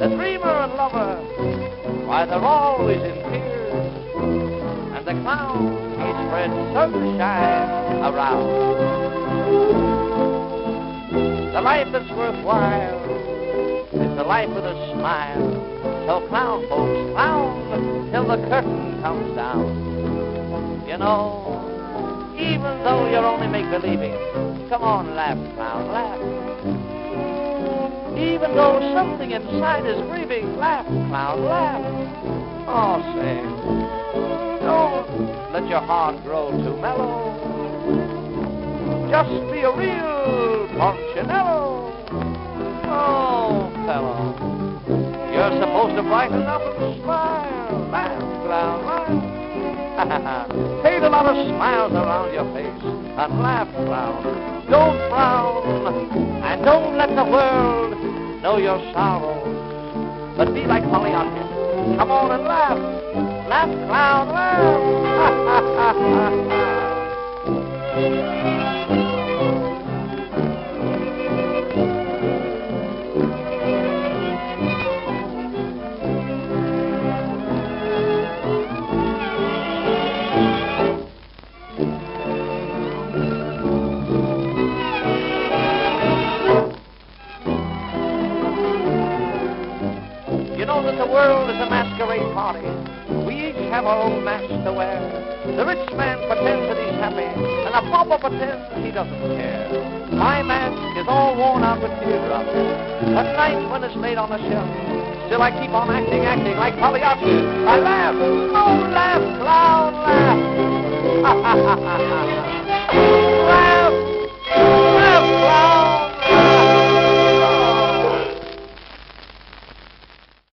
the dreamer and lover, why they're always in tears. And the clown, he spreads sunshine around. The life that's worthwhile is the life with a smile. So clown folks, clown till the curtain comes down. You know, even though you're only make-believing, come on, laugh, clown, laugh. Even though something inside is grieving, laugh, clown, laugh. Oh, say, don't let your heart grow too mellow. Just be a real Punchinello. Oh, fellow, you're supposed to brighten up and smile. Laugh, clown, laugh. Paint a lot of smiles around your face and laugh, clown. Don't frown, and don't let the world know your sorrows, but be like Polly Hopkins. Come on and laugh. Laugh, clown, laugh. You know that the world is a masquerade party. We each have our own masks to wear. The rich man pretends that he's happy, and the pauper pretends he doesn't care. My mask is all worn out with teardrops. At night when it's laid on the shelf, still I keep on acting like Polly Hopkins. I laugh. Oh, laugh, clown, laugh.